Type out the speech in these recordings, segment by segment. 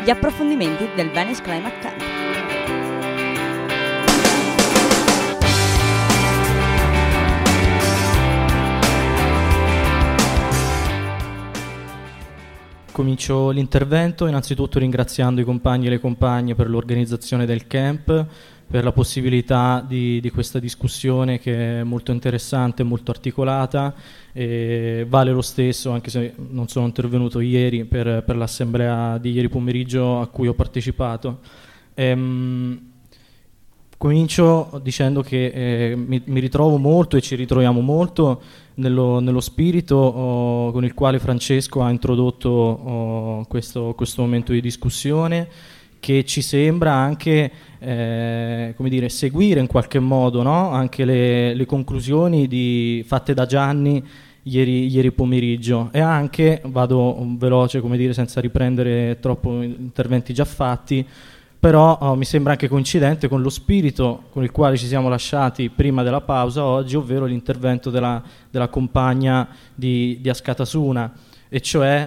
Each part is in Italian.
gli approfondimenti del Venice Climate Camp. Comincio l'intervento innanzitutto ringraziando i compagni e le compagne per l'organizzazione del camp, per la possibilità di questa discussione che è molto interessante, molto articolata, e vale lo stesso, anche se non sono intervenuto ieri, per l'assemblea di ieri pomeriggio a cui ho partecipato. Comincio dicendo che mi ritrovo molto e ci ritroviamo molto nello spirito con il quale Francesco ha introdotto questo momento di discussione, che ci sembra anche come dire, seguire in qualche modo, no? Anche le conclusioni fatte da Gianni ieri pomeriggio, e anche, vado veloce, come dire, senza riprendere troppo interventi già fatti, però mi sembra anche coincidente con lo spirito con il quale ci siamo lasciati prima della pausa oggi, ovvero l'intervento della compagna di Askatasuna, e cioè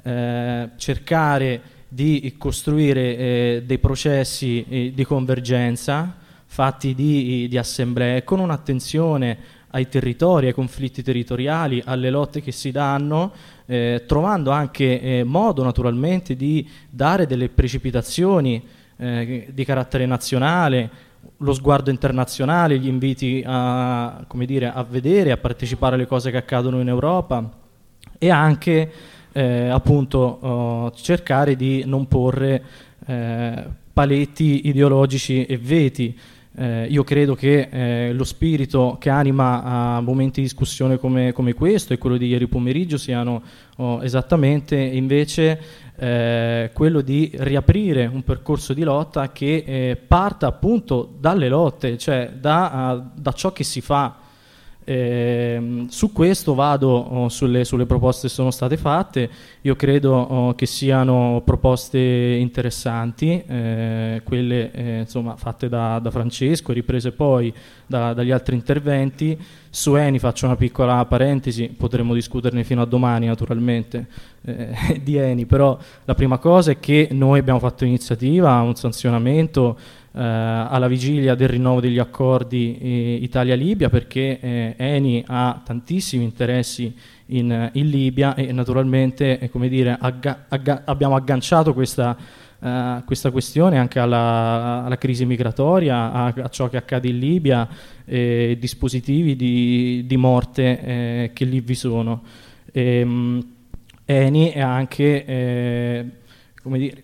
cercare di costruire dei processi di convergenza fatti di assemblee, con un'attenzione ai territori, ai conflitti territoriali, alle lotte che si danno, trovando anche modo naturalmente di dare delle precipitazioni di carattere nazionale, lo sguardo internazionale, gli inviti a, come dire, a vedere, a partecipare alle cose che accadono in Europa, e anche appunto cercare di non porre paletti ideologici e veti. Io credo che lo spirito che anima a momenti di discussione come questo e quello di ieri pomeriggio siano esattamente invece quello di riaprire un percorso di lotta che parta appunto dalle lotte, cioè da ciò che si fa. Su questo vado sulle proposte che sono state fatte. Io credo che siano proposte interessanti, quelle insomma fatte da Francesco e riprese poi dagli altri interventi. Su Eni faccio una piccola parentesi, potremmo discuterne fino a domani naturalmente di Eni, però la prima cosa è che noi abbiamo fatto iniziativa, un sanzionamento alla vigilia del rinnovo degli accordi Italia-Libia, perché Eni ha tantissimi interessi in Libia, e naturalmente come dire, abbiamo agganciato questa questione anche alla crisi migratoria, a ciò che accade in Libia, dispositivi di morte che lì vi sono. Eni è anche come dire,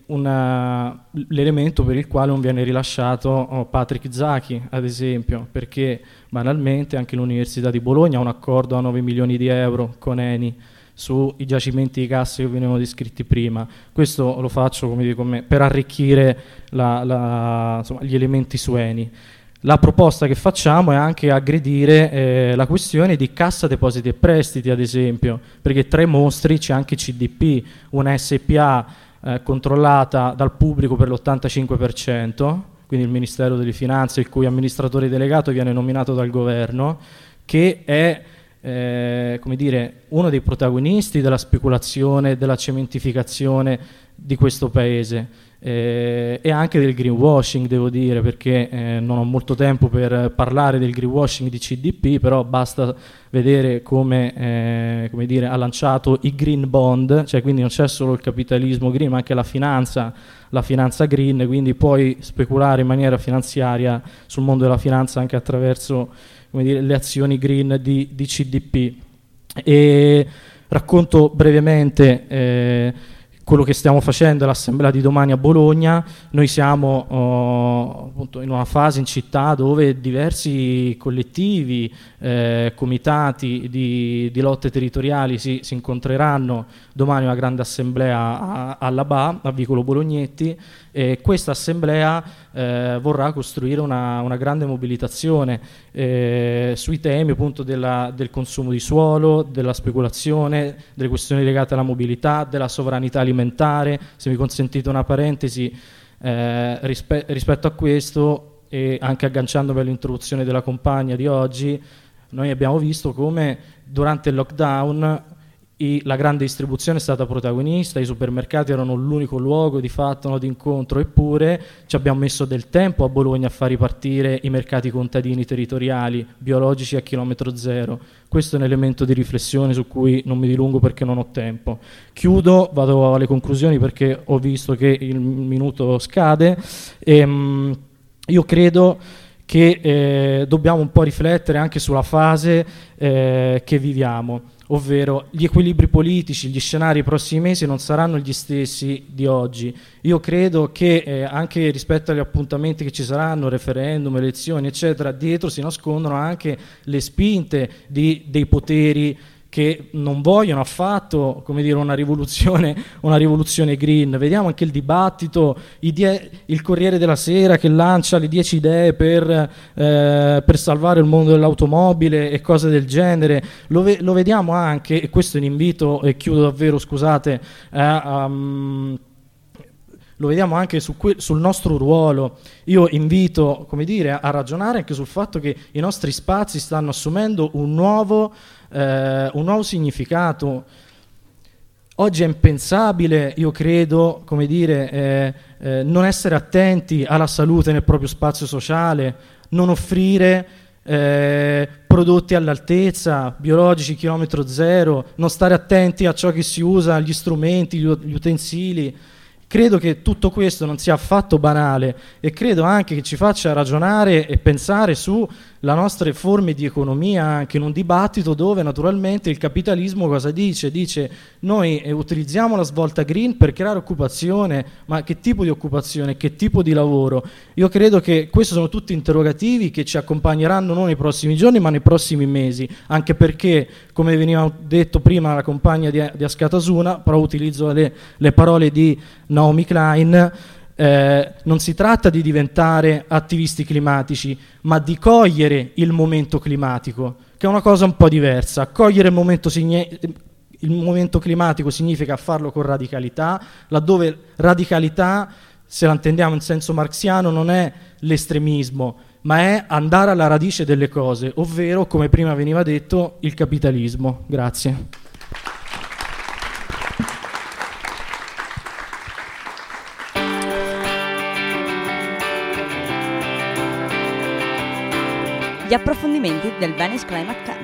l'elemento per il quale non viene rilasciato Patrick Zaki, ad esempio, perché banalmente anche l'Università di Bologna ha un accordo a 9 milioni di euro con Eni sui giacimenti di gas che venivano descritti prima. Questo lo faccio, come dico, per arricchire insomma, gli elementi su Eni. La proposta che facciamo è anche aggredire la questione di Cassa Depositi e Prestiti, ad esempio, perché tra i mostri c'è anche CDP, una SPA controllata dal pubblico per l'85%, quindi il Ministero delle Finanze, il cui amministratore delegato viene nominato dal governo, che è come dire, uno dei protagonisti della speculazione, della cementificazione di questo paese, e anche del greenwashing, devo dire, perché non ho molto tempo per parlare del greenwashing di CDP, però basta vedere come dire, ha lanciato i green bond, cioè quindi non c'è solo il capitalismo green ma anche la finanza green, quindi puoi speculare in maniera finanziaria sul mondo della finanza anche attraverso, come dire, le azioni green di CDP. E racconto brevemente quello che stiamo facendo all'assemblea di domani a Bologna. Noi siamo appunto in una fase in città dove diversi collettivi, comitati di lotte territoriali si incontreranno domani, una grande assemblea alla BA, a Vicolo Bolognetti, e questa assemblea vorrà costruire una grande mobilitazione sui temi appunto del consumo di suolo, della speculazione, delle questioni legate alla mobilità, della sovranità alimentare. Se mi consentite una parentesi rispetto a questo, e anche agganciandomi all'introduzione della compagna di oggi, noi abbiamo visto come durante il lockdown la grande distribuzione è stata protagonista, i supermercati erano l'unico luogo di fatto, no, di incontro, eppure ci abbiamo messo del tempo a Bologna a far ripartire i mercati contadini territoriali, biologici a chilometro zero. Questo è un elemento di riflessione su cui non mi dilungo perché non ho tempo. Chiudo, vado alle conclusioni perché ho visto che il minuto scade. Io credo che dobbiamo un po' riflettere anche sulla fase che viviamo, ovvero gli equilibri politici, gli scenari dei prossimi mesi non saranno gli stessi di oggi. Io credo che anche rispetto agli appuntamenti che ci saranno, referendum, elezioni, eccetera, dietro si nascondono anche le spinte dei poteri che non vogliono affatto, come dire, una rivoluzione green. Vediamo anche il dibattito, il Corriere della Sera che lancia le 10 idee per salvare il mondo dell'automobile e cose del genere. Lo vediamo anche, e questo è un invito, e chiudo davvero, scusate, lo vediamo anche sul nostro ruolo. Io invito, come dire, a ragionare anche sul fatto che i nostri spazi stanno assumendo un nuovo significato. Oggi è impensabile, io credo, come dire, non essere attenti alla salute nel proprio spazio sociale, non offrire prodotti all'altezza, biologici, chilometro zero, non stare attenti a ciò che si usa, agli strumenti, gli utensili. Credo che tutto questo non sia affatto banale e credo anche che ci faccia ragionare e pensare sulla nostre forme di economia, anche in un dibattito dove naturalmente il capitalismo cosa dice? Dice noi utilizziamo la svolta green per creare occupazione, ma che tipo di occupazione, che tipo di lavoro? Io credo che questi sono tutti interrogativi che ci accompagneranno non nei prossimi giorni ma nei prossimi mesi, anche perché, come veniva detto prima la compagna di Askatasuna, però utilizzo le parole di Naomi Klein, non si tratta di diventare attivisti climatici, ma di cogliere il momento climatico, che è una cosa un po' diversa. Cogliere il momento climatico significa farlo con radicalità, laddove radicalità, se la intendiamo in senso marxiano, non è l'estremismo, ma è andare alla radice delle cose, ovvero, come prima veniva detto, il capitalismo. Grazie. Gli approfondimenti del Venice Climate Camp.